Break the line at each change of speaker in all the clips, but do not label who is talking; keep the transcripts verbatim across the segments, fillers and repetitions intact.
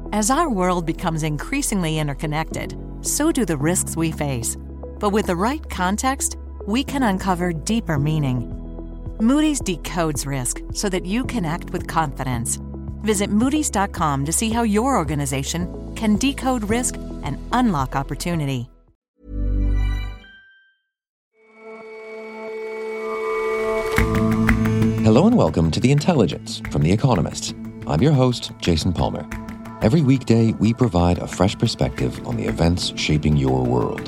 As our world becomes increasingly interconnected, so do the risks we face. But with the right context, we can uncover deeper meaning. Moody's decodes risk so that you can act with confidence. Visit Moody's dot com to see how your organization can decode risk and unlock opportunity.
Hello and welcome to The Intelligence from The Economist. I'm your host, Jason Palmer. Every weekday, we provide a fresh perspective on the events shaping your world.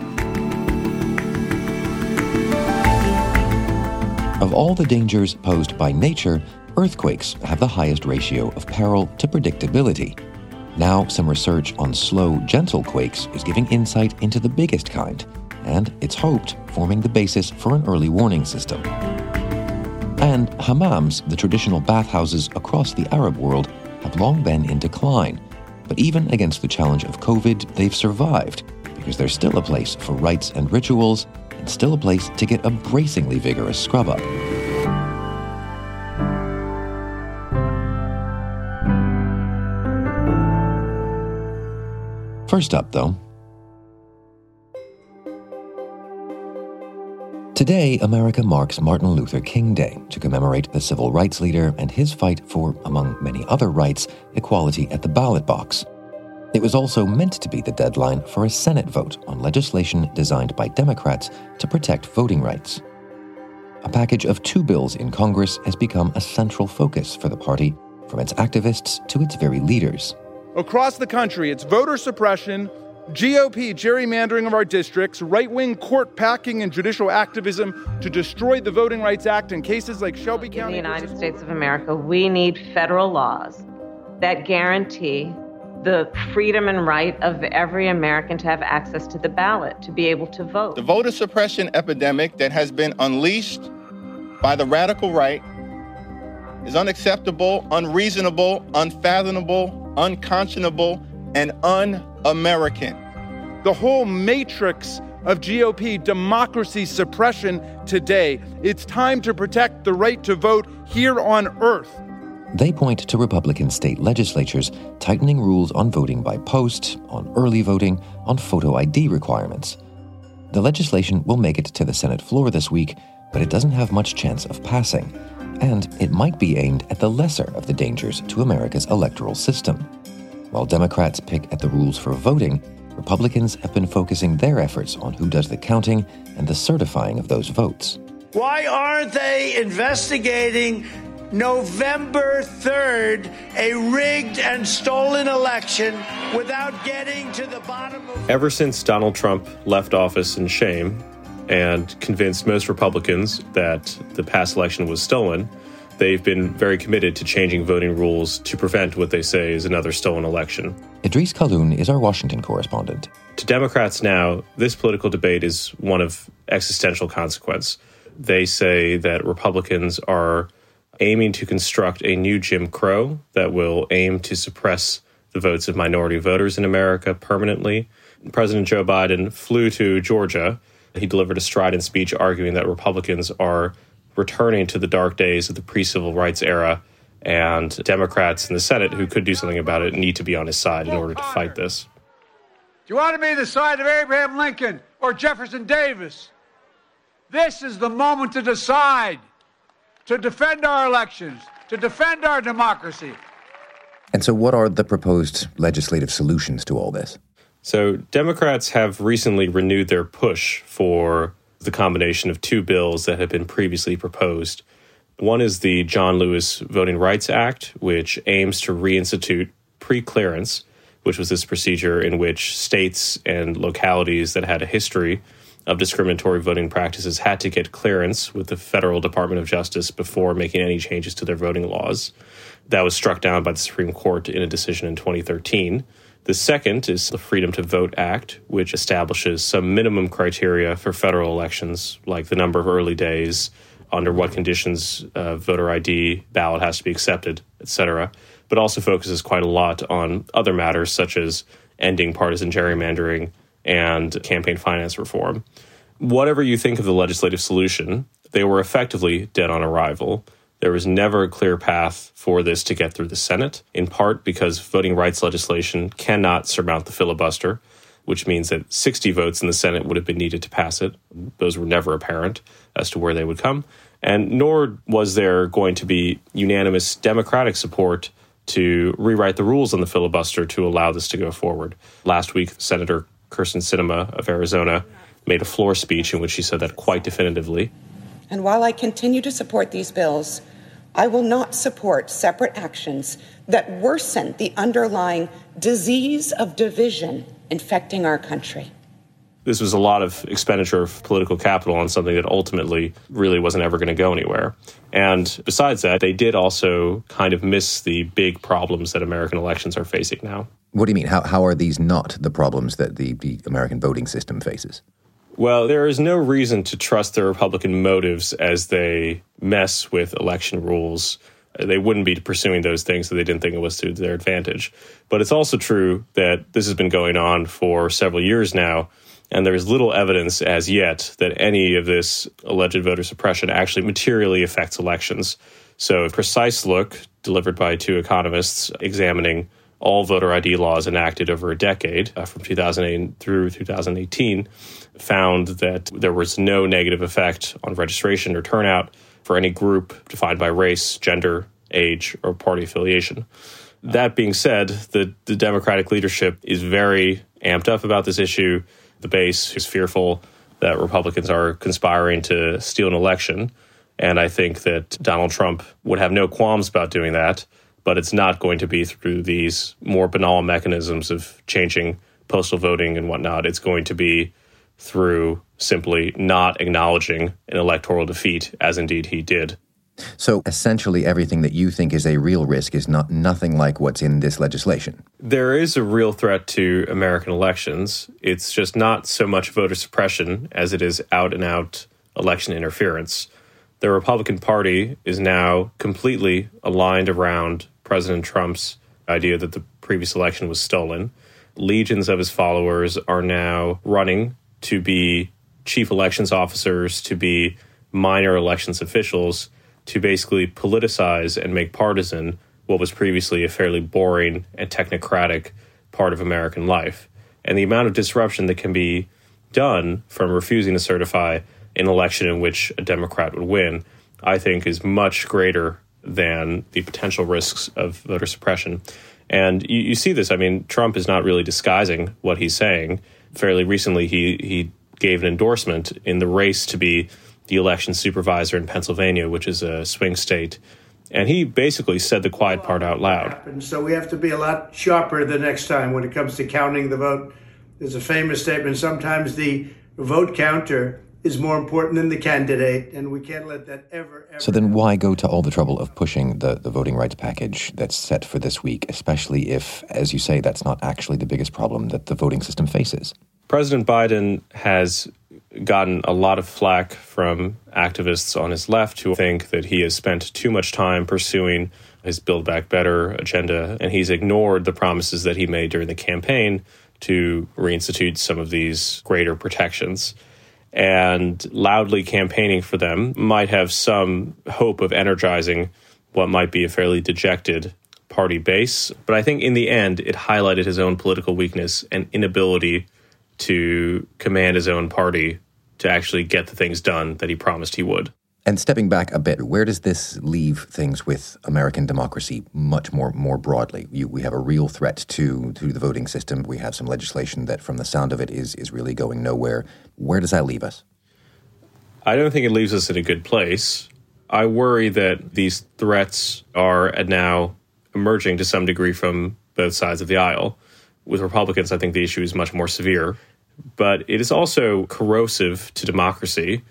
Of all the dangers posed by nature, earthquakes have the highest ratio of peril to predictability. Now, some research on slow, gentle quakes is giving insight into the biggest kind, and it's hoped forming the basis for an early warning system. And hammams, the traditional bathhouses across the Arab world, have long been in decline. But even against the challenge of COVID, they've survived, because there's still a place for rites and rituals, and still a place to get a bracingly vigorous scrub-up. First up, though. Today, America marks Martin Luther King Day to commemorate the civil rights leader and his fight for, among many other rights, equality at the ballot box. It was also meant to be the deadline for a Senate vote on legislation designed by Democrats to protect voting rights. A package of two bills in Congress has become a central focus for the party, from its activists to its very leaders.
Across the country, it's voter suppression, G O P gerrymandering of our districts, right-wing court packing and judicial activism to destroy the Voting Rights Act in cases like Shelby County.
In the United States of America, we need federal laws that guarantee the freedom and right of every American to have access to the ballot, to be able to vote.
The voter suppression epidemic that has been unleashed by the radical right is unacceptable, unreasonable, unfathomable, unconscionable, and un-American.
The whole matrix of G O P democracy suppression today. It's time to protect the right to vote here on Earth.
They point to Republican state legislatures tightening rules on voting by post, on early voting, on photo I D requirements. The legislation will make it to the Senate floor this week, but it doesn't have much chance of passing. And it might be aimed at the lesser of the dangers to America's electoral system. While Democrats pick at the rules for voting, Republicans have been focusing their efforts on who does the counting and the certifying of those votes.
Why aren't they investigating November third, a rigged and stolen election, without getting to the bottom of...
Ever since Donald Trump left office in shame and convinced most Republicans that the past election was stolen, they've been very committed to changing voting rules to prevent what they say is another stolen election.
Idris Khaloun is our Washington correspondent.
To Democrats now, this political debate is one of existential consequence. They say that Republicans are aiming to construct a new Jim Crow that will aim to suppress the votes of minority voters in America permanently. President Joe Biden flew to Georgia. He delivered a strident speech arguing that Republicans are returning to the dark days of the pre-civil rights era, and Democrats in the Senate who could do something about it need to be on his side in order to fight this.
Do you want to be the side of Abraham Lincoln or Jefferson Davis? This is the moment to decide, to defend our elections, to defend our democracy.
And so what are the proposed legislative solutions to all this?
So Democrats have recently renewed their push for the combination of two bills that had been previously proposed. One is the John Lewis Voting Rights Act, which aims to reinstitute pre-clearance, which was this procedure in which states and localities that had a history of discriminatory voting practices had to get clearance with the Federal Department of Justice before making any changes to their voting laws. That was struck down by the Supreme Court in a decision in twenty thirteen. The second is the Freedom to Vote Act, which establishes some minimum criteria for federal elections, like the number of early days, under what conditions uh, voter I D ballot has to be accepted, et cetera, but also focuses quite a lot on other matters such as ending partisan gerrymandering and campaign finance reform. Whatever you think of the legislative solution, they were effectively dead on arrival. There was never a clear path for this to get through the Senate, in part because voting rights legislation cannot surmount the filibuster, which means that sixty votes in the Senate would have been needed to pass it. Those were never apparent as to where they would come. And nor was there going to be unanimous Democratic support to rewrite the rules on the filibuster to allow this to go forward. Last week, Senator Kyrsten Sinema of Arizona made a floor speech in which she said that quite definitively.
And while I continue to support these bills, I will not support separate actions that worsen the underlying disease of division infecting our country.
This was a lot of expenditure of political capital on something that ultimately really wasn't ever going to go anywhere. And besides that, they did also kind of miss the big problems that American elections are facing now.
What do you mean? How how are these not the problems that the, the American voting system faces?
Well, there is no reason to trust the Republican motives as they mess with election rules. They wouldn't be pursuing those things if they didn't think it was to their advantage. But it's also true that this has been going on for several years now, and there's little evidence as yet that any of this alleged voter suppression actually materially affects elections. So a precise look delivered by two economists examining all voter I D laws enacted over a decade, uh, from two thousand eight through two thousand eighteen, found that there was no negative effect on registration or turnout for any group defined by race, gender, age, or party affiliation. That being said, the, the Democratic leadership is very amped up about this issue. The base is fearful that Republicans are conspiring to steal an election. And I think that Donald Trump would have no qualms about doing that, but it's not going to be through these more banal mechanisms of changing postal voting and whatnot. It's going to be through simply not acknowledging an electoral defeat, as indeed he did.
So essentially everything that you think is a real risk is not nothing like what's in this legislation.
There is a real threat to American elections. It's just not so much voter suppression as it is out-and-out election interference. The Republican Party is now completely aligned around President Trump's idea that the previous election was stolen. Legions of his followers are now running to be chief elections officers, to be minor elections officials, to basically politicize and make partisan what was previously a fairly boring and technocratic part of American life. And the amount of disruption that can be done from refusing to certify an election in which a Democrat would win, I think is much greater than the potential risks of voter suppression. And you, you see this, I mean, Trump is not really disguising what he's saying. Fairly recently, he, he gave an endorsement in the race to be the election supervisor in Pennsylvania, which is a swing state. And he basically said the quiet part out loud.
So we have to be a lot sharper the next time when it comes to counting the vote. There's a famous statement, sometimes the vote counter is more important than the candidate, and we can't let that ever, ever...
So then why go to all the trouble of pushing the, the voting rights package that's set for this week, especially if, as you say, that's not actually the biggest problem that the voting system faces?
President Biden has gotten a lot of flack from activists on his left who think that he has spent too much time pursuing his Build Back Better agenda, and he's ignored the promises that he made during the campaign to reinstitute some of these greater protections. And loudly campaigning for them might have some hope of energizing what might be a fairly dejected party base. But I think in the end, it highlighted his own political weakness and inability to command his own party to actually get the things done that he promised he would.
And stepping back a bit, where does this leave things with American democracy much more more broadly? You, we have a real threat to, to the voting system. We have some legislation that, from the sound of it, is, is really going nowhere. Where does that leave us?
I don't think it leaves us in a good place. I worry that these threats are now emerging to some degree from both sides of the aisle. With Republicans, I think the issue is much more severe. But it is also corrosive to democracy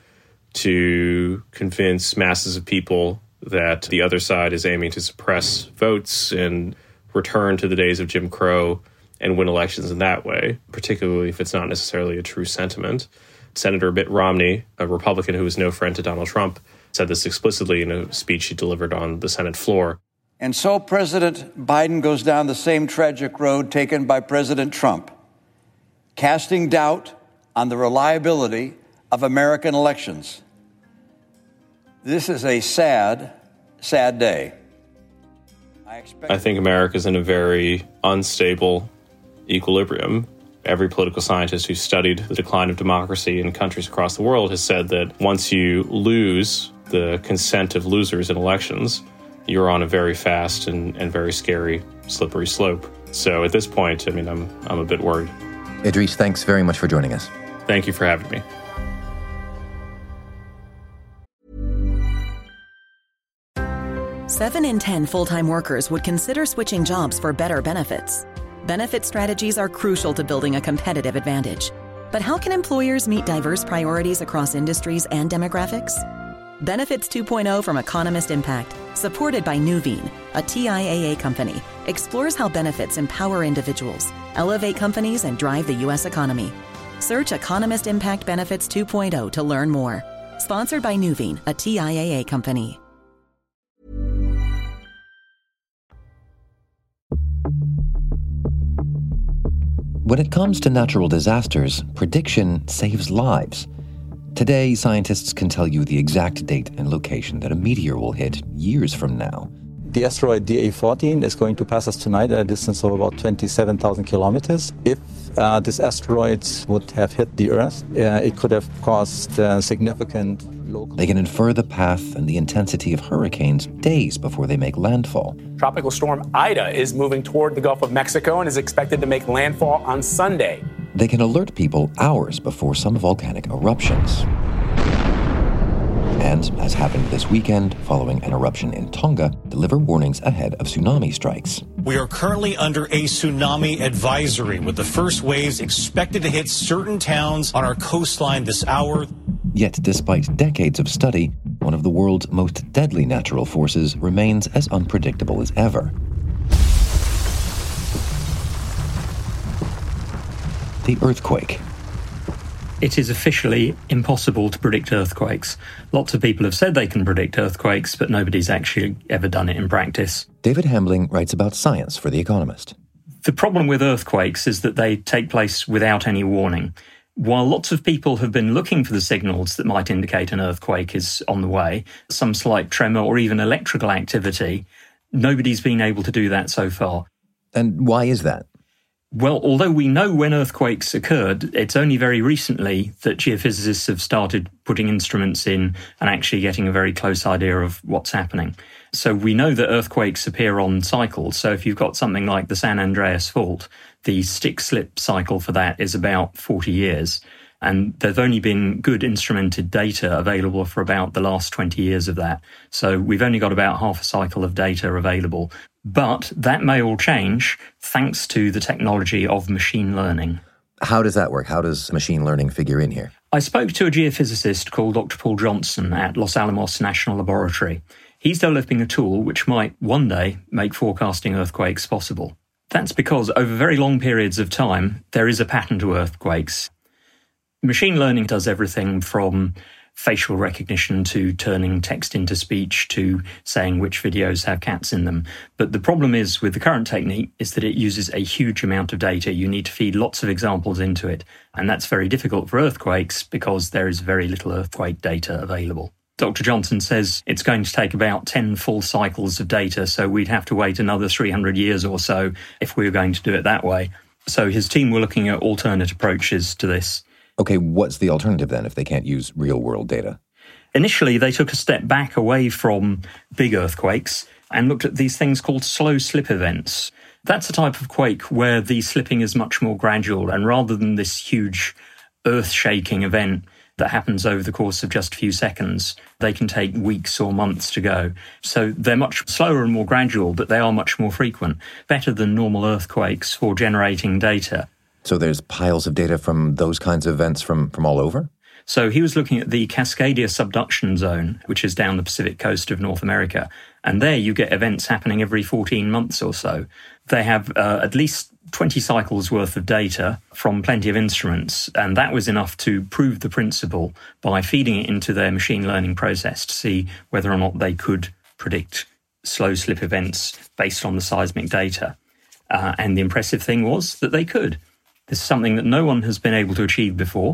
to convince masses of people that the other side is aiming to suppress votes and return to the days of Jim Crow and win elections in that way, particularly if it's not necessarily a true sentiment. Senator Mitt Romney, a Republican who is no friend to Donald Trump, said this explicitly in a speech he delivered on the Senate floor.
And so President Biden goes down the same tragic road taken by President Trump, casting doubt on the reliability of American elections. This is a sad, sad day.
I, I think America's in a very unstable equilibrium. Every political scientist who studied the decline of democracy in countries across the world has said that once you lose the consent of losers in elections, you're on a very fast and, and very scary, slippery slope. So at this point, I mean, I'm I'm a bit worried.
Idris, thanks very much for joining us.
Thank you for having me.
Seven in ten full-time workers would consider switching jobs for better benefits. Benefit strategies are crucial to building a competitive advantage. But how can employers meet diverse priorities across industries and demographics? Benefits two point oh from Economist Impact, supported by Nuveen, a T I A A company, explores how benefits empower individuals, elevate companies, and drive the U S economy. Search Economist Impact Benefits two point oh to learn more. Sponsored by Nuveen, a T I A A company.
When it comes to natural disasters, prediction saves lives. Today, scientists can tell you the exact date and location that a meteor will hit years from now.
The asteroid D A fourteen is going to pass us tonight at a distance of about twenty-seven thousand kilometers. If uh, this asteroid would have hit the Earth, uh, it could have caused uh, significant local...
They can infer the path and the intensity of hurricanes days before they make landfall.
Tropical storm Ida is moving toward the Gulf of Mexico and is expected to make landfall on Sunday.
They can alert people hours before some volcanic eruptions. And, as happened this weekend, following an eruption in Tonga, deliver warnings ahead of tsunami strikes.
We are currently under a tsunami advisory, with the first waves expected to hit certain towns on our coastline this hour.
Yet, despite decades of study, one of the world's most deadly natural forces remains as unpredictable as ever. The earthquake.
It is officially impossible to predict earthquakes. Lots of people have said they can predict earthquakes, but nobody's actually ever done it in practice.
David Hambling writes about science for The Economist.
The problem with earthquakes is that they take place without any warning. While lots of people have been looking for the signals that might indicate an earthquake is on the way, some slight tremor or even electrical activity, nobody's been able to do that so far.
And why is that?
Well, although we know when earthquakes occurred, it's only very recently that geophysicists have started putting instruments in and actually getting a very close idea of what's happening. So we know that earthquakes appear on cycles. So if you've got something like the San Andreas Fault, the stick-slip cycle for that is about forty years. And there've only been good instrumented data available for about the last twenty years of that. So we've only got about half a cycle of data available. But that may all change thanks to the technology of machine learning.
How does that work? How does machine learning figure in here?
I spoke to a geophysicist called Doctor Paul Johnson at Los Alamos National Laboratory. He's developing a tool which might one day make forecasting earthquakes possible. That's because over very long periods of time, there is a pattern to earthquakes. Machine learning does everything from facial recognition to turning text into speech to saying which videos have cats in them. But the problem is with the current technique is that it uses a huge amount of data. You need to feed lots of examples into it. And that's very difficult for earthquakes because there is very little earthquake data available. Doctor Johnson says it's going to take about ten full cycles of data, so we'd have to wait another three hundred years or so if we were going to do it that way. So his team were looking at alternate approaches to this.
Okay, what's the alternative then if they can't use real-world data?
Initially, they took a step back away from big earthquakes and looked at these things called slow slip events. That's a type of quake where the slipping is much more gradual, and rather than this huge earth-shaking event that happens over the course of just a few seconds, they can take weeks or months to go. So they're much slower and more gradual, but they are much more frequent, better than normal earthquakes for generating data.
So there's piles of data from those kinds of events from, from all over?
So he was looking at the Cascadia subduction zone, which is down the Pacific coast of North America. And there you get events happening every fourteen months or so. They have uh, at least twenty cycles worth of data from plenty of instruments. And that was enough to prove the principle by feeding it into their machine learning process to see whether or not they could predict slow slip events based on the seismic data. Uh, and the impressive thing was that they could. This is something that no one has been able to achieve before,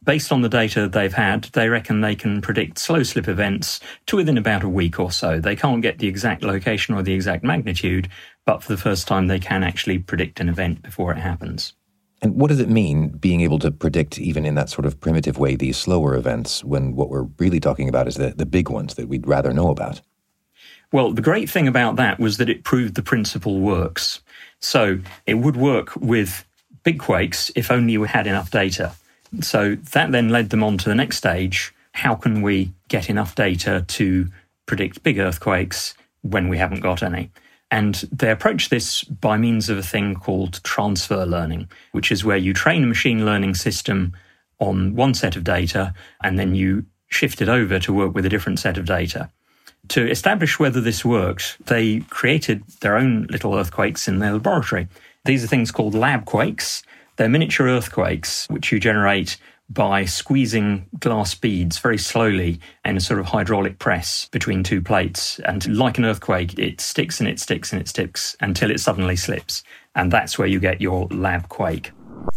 based on the data they've had, they reckon they can predict slow slip events to within about a week or so. They can't get the exact location or the exact magnitude, but for the first time they can actually predict an event before it happens.
And what does it mean, being able to predict, even in that sort of primitive way, these slower events, when what we're really talking about is the, the big ones that we'd rather know about?
Well, the great thing about that was that it proved the principle works. So it would work with big quakes if only we had enough data. So that then led them on to the next stage. How can we get enough data to predict big earthquakes when we haven't got any? And they approach this by means of a thing called transfer learning, which is where you train a machine learning system on one set of data and then you shift it over to work with a different set of data. To establish whether this worked, they created their own little earthquakes in their laboratory. These are things called lab quakes. They're miniature earthquakes, which you generate by squeezing glass beads very slowly in a sort of hydraulic press between two plates. And like an earthquake, it sticks and it sticks and it sticks until it suddenly slips. And that's where you get your lab quake.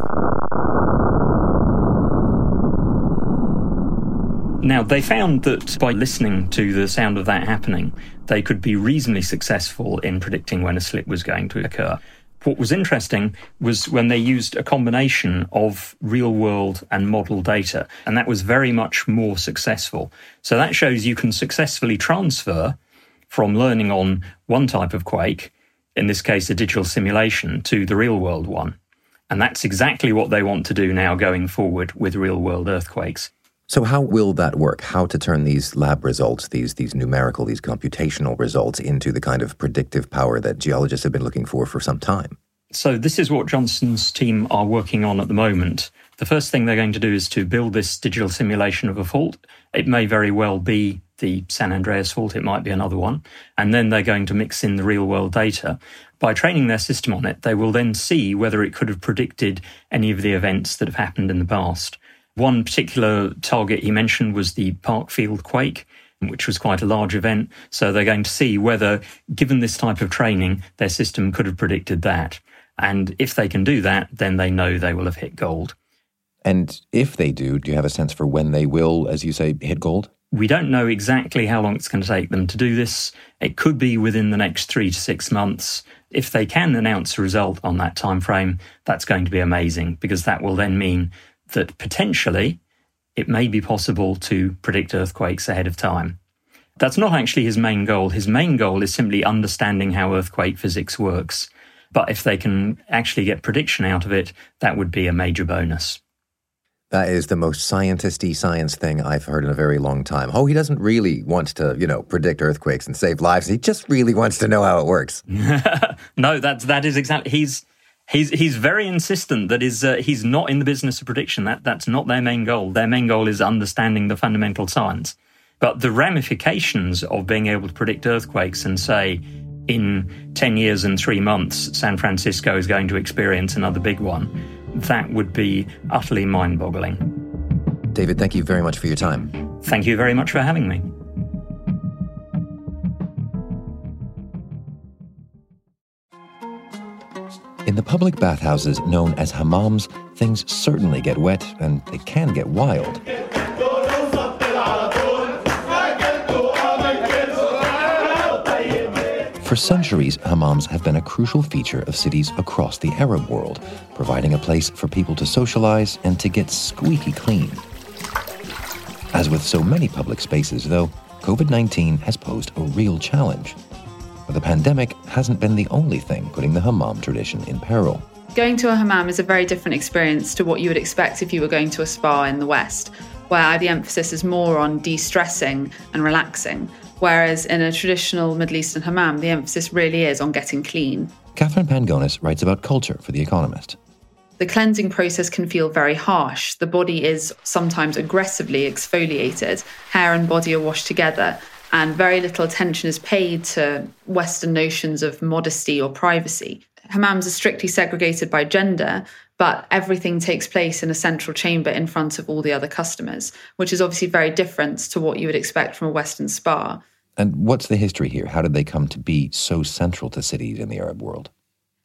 Now, they found that by listening to the sound of that happening, they could be reasonably successful in predicting when a slip was going to occur. What was interesting was when they used a combination of real-world and model data, and that was very much more successful. So that shows you can successfully transfer from learning on one type of quake, in this case a digital simulation, to the real-world one. And that's exactly what they want to do now going forward with real-world earthquakes.
So how will that work? How to turn these lab results, these these numerical, these computational results into the kind of predictive power that geologists have been looking for for some time?
So this is what Johnson's team are working on at the moment. The first thing they're going to do is to build this digital simulation of a fault. It may very well be the San Andreas fault, it might be another one. And then they're going to mix in the real-world data. By training their system on it, they will then see whether it could have predicted any of the events that have happened in the past. One particular target he mentioned was the Parkfield quake, which was quite a large event. So they're going to see whether, given this type of training, their system could have predicted that. And if they can do that, then they know they will have hit gold.
And if they do, do you have a sense for when they will, as you say, hit gold?
We don't know exactly how long it's going to take them to do this. It could be within the next three to six months. If they can announce a result on that time frame, that's going to be amazing, because that will then mean that potentially it may be possible to predict earthquakes ahead of time. That's not actually his main goal. His main goal is simply understanding how earthquake physics works. But if they can actually get prediction out of it, that would be a major bonus.
That is the most scientisty science thing I've heard in a very long time. Oh, he doesn't really want to, you know, predict earthquakes and save lives. He just really wants to know how it works.
No, that's, that is exactly... He's He's he's very insistent that is uh, he's not in the business of prediction. That that's not their main goal. Their main goal is understanding the fundamental science. But the ramifications of being able to predict earthquakes and say, in ten years and three months, San Francisco is going to experience another big one, that would be utterly mind-boggling.
David, thank you very much for your time.
Thank you very much for having me.
In the public bathhouses known as hammams, things certainly get wet and they can get wild. For centuries, hammams have been a crucial feature of cities across the Arab world, providing a place for people to socialize and to get squeaky clean. As with so many public spaces, though, COVID nineteen has posed a real challenge. But the pandemic hasn't been the only thing putting the hammam tradition in peril.
Going to a hammam is a very different experience to what you would expect if you were going to a spa in the West, where the emphasis is more on de-stressing and relaxing, whereas in a traditional Middle Eastern hammam, the emphasis really is on getting clean.
Catherine Pangonis writes about culture for The Economist.
The cleansing process can feel very harsh. The body is sometimes aggressively exfoliated. Hair and body are washed together, and very little attention is paid to Western notions of modesty or privacy. Hammams are strictly segregated by gender, but everything takes place in a central chamber in front of all the other customers, which is obviously very different to what you would expect from a Western spa.
And what's the history here? How did they come to be so central to cities in the Arab world?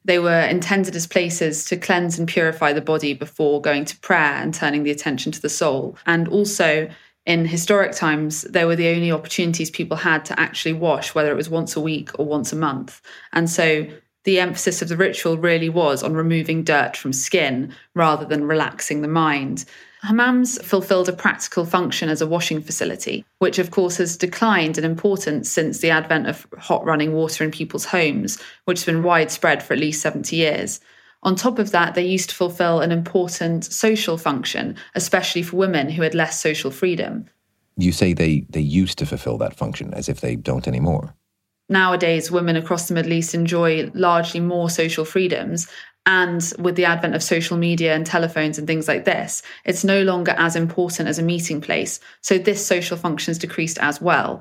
They were intended as places to cleanse and purify the body before going to prayer and turning the attention to the soul. And also, in historic times, they were the only opportunities people had to actually wash, whether it was once a week or once a month. And so the emphasis of the ritual really was on removing dirt from skin rather than relaxing the mind. Hammams fulfilled a practical function as a washing facility, which of course has declined in importance since the advent of hot running water in people's homes, which has been widespread for at least seventy years. On top of that, they used to fulfill an important social function, especially for women who had less social freedom.
You say they, they used to fulfill that function, as if they don't anymore.
Nowadays, women across the Middle East enjoy largely more social freedoms. And with the advent of social media and telephones and things like this, it's no longer as important as a meeting place. So this social function has decreased as well.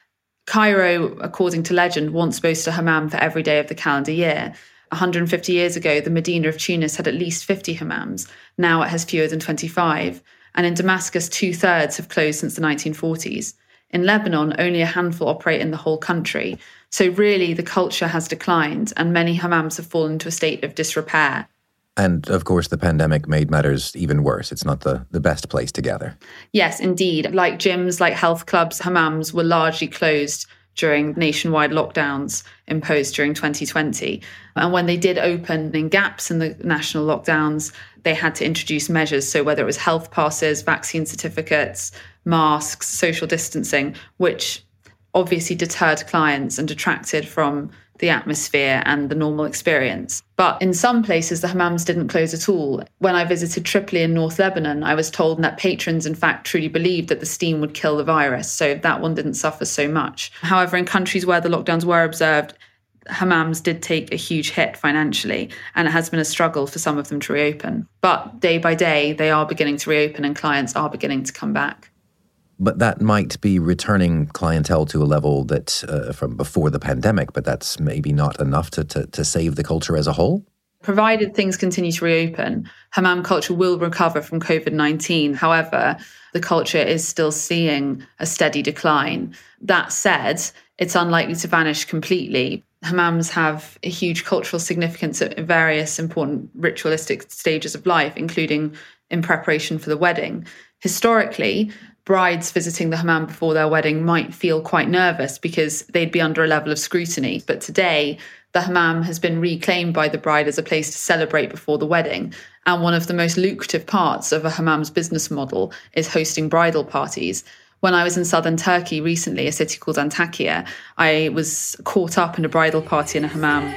Cairo, according to legend, once boasted a hammam for every day of the calendar year. one hundred fifty years ago, the Medina of Tunis had at least fifty hammams. Now it has fewer than twenty-five. And in Damascus, two-thirds have closed since the nineteen forties. In Lebanon, only a handful operate in the whole country. So really, the culture has declined and many hammams have fallen into a state of disrepair.
And, of course, the pandemic made matters even worse. It's not the, the best place to gather.
Yes, indeed. Like gyms, like health clubs, hammams were largely closed during nationwide lockdowns imposed during twenty twenty. And when they did open in gaps in the national lockdowns, they had to introduce measures. So whether it was health passes, vaccine certificates, masks, social distancing, which obviously deterred clients and detracted from the atmosphere and the normal experience. But in some places, the hammams didn't close at all. When I visited Tripoli in North Lebanon, I was told that patrons, in fact, truly believed that the steam would kill the virus, so that one didn't suffer so much. However, in countries where the lockdowns were observed, hammams did take a huge hit financially, and it has been a struggle for some of them to reopen. But day by day, they are beginning to reopen and clients are beginning to come back.
But that might be returning clientele to a level that uh, from before the pandemic, but that's maybe not enough to, to, to save the culture as a whole?
Provided things continue to reopen, hammam culture will recover from covid nineteen. However, the culture is still seeing a steady decline. That said, it's unlikely to vanish completely. Hammams have a huge cultural significance at various important ritualistic stages of life, including in preparation for the wedding. Historically, brides visiting the hammam before their wedding might feel quite nervous because they'd be under a level of scrutiny. But today, the hammam has been reclaimed by the bride as a place to celebrate before the wedding. And one of the most lucrative parts of a hammam's business model is hosting bridal parties. When I was in southern Turkey recently, a city called Antakya, I was caught up in a bridal party in a hammam.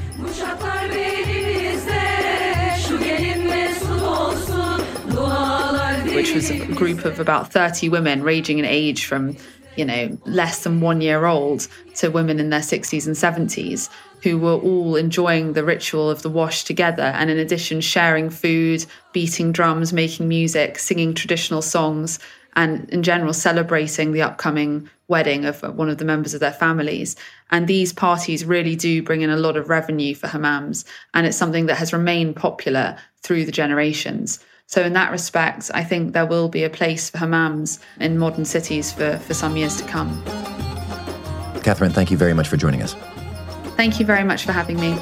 Which was a group of about thirty women ranging in age from, you know, less than one year old to women in their sixties and seventies, who were all enjoying the ritual of the wash together. And in addition, sharing food, beating drums, making music, singing traditional songs, and in general, celebrating the upcoming wedding of one of the members of their families. And these parties really do bring in a lot of revenue for hammams. And it's something that has remained popular through the generations. So in that respect, I think there will be a place for hammams in modern cities for, for some years to come.
Catherine, thank you very much for joining us.
Thank you very much for having me.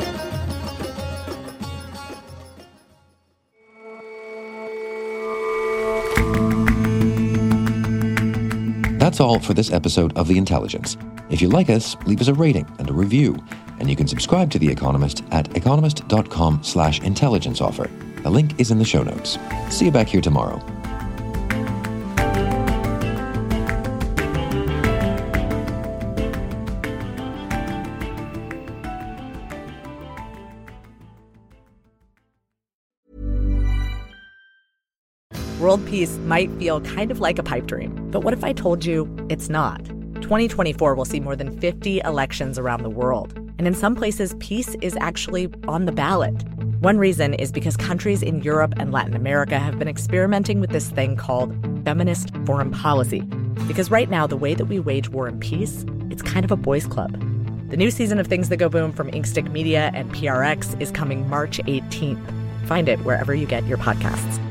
That's all for this episode of The Intelligence. If you like us, leave us a rating and a review. And you can subscribe to The Economist at economist.com slash intelligence offer. The link is in the show notes. See you back here tomorrow.
World peace might feel kind of like a pipe dream, but what if I told you it's not? twenty twenty-four will see more than fifty elections around the world. And in some places, peace is actually on the ballot. One reason is because countries in Europe and Latin America have been experimenting with this thing called feminist foreign policy. Because right now, the way that we wage war and peace, it's kind of a boys' club. The new season of Things That Go Boom from Inkstick Media and P R X is coming March eighteenth. Find it wherever you get your podcasts.